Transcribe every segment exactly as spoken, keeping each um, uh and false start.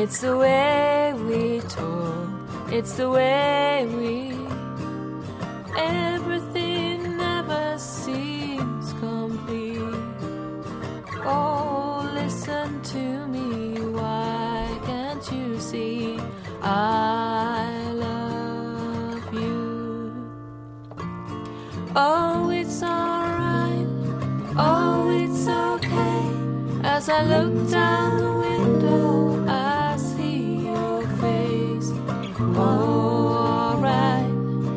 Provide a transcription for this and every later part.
It's the way we talk, it's the way we. Everything never seems complete. Oh, listen to me, why can't you see I love you? Oh, it's alright, oh, it's okay. As I look down the window, I see your face. Oh, alright,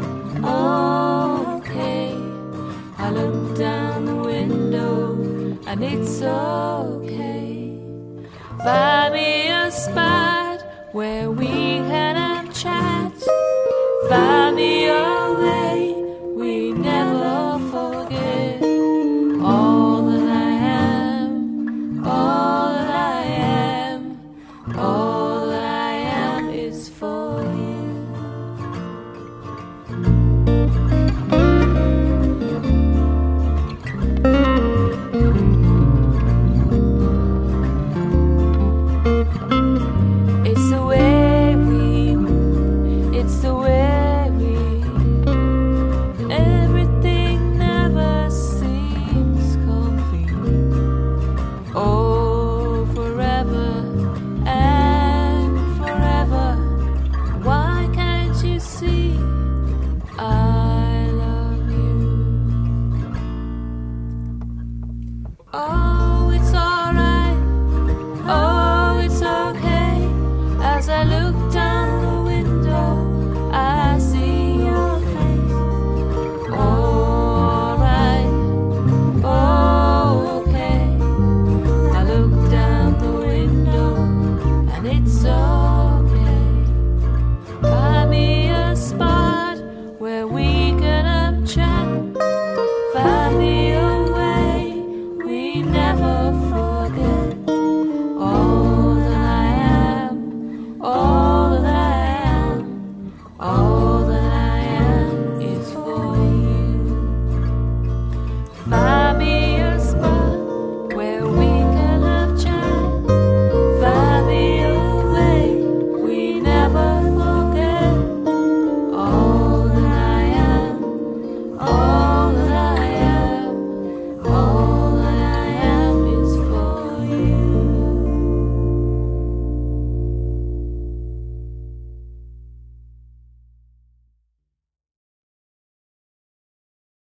okay. I look down the window and it's okay. Find me a spot where we can have chat. Find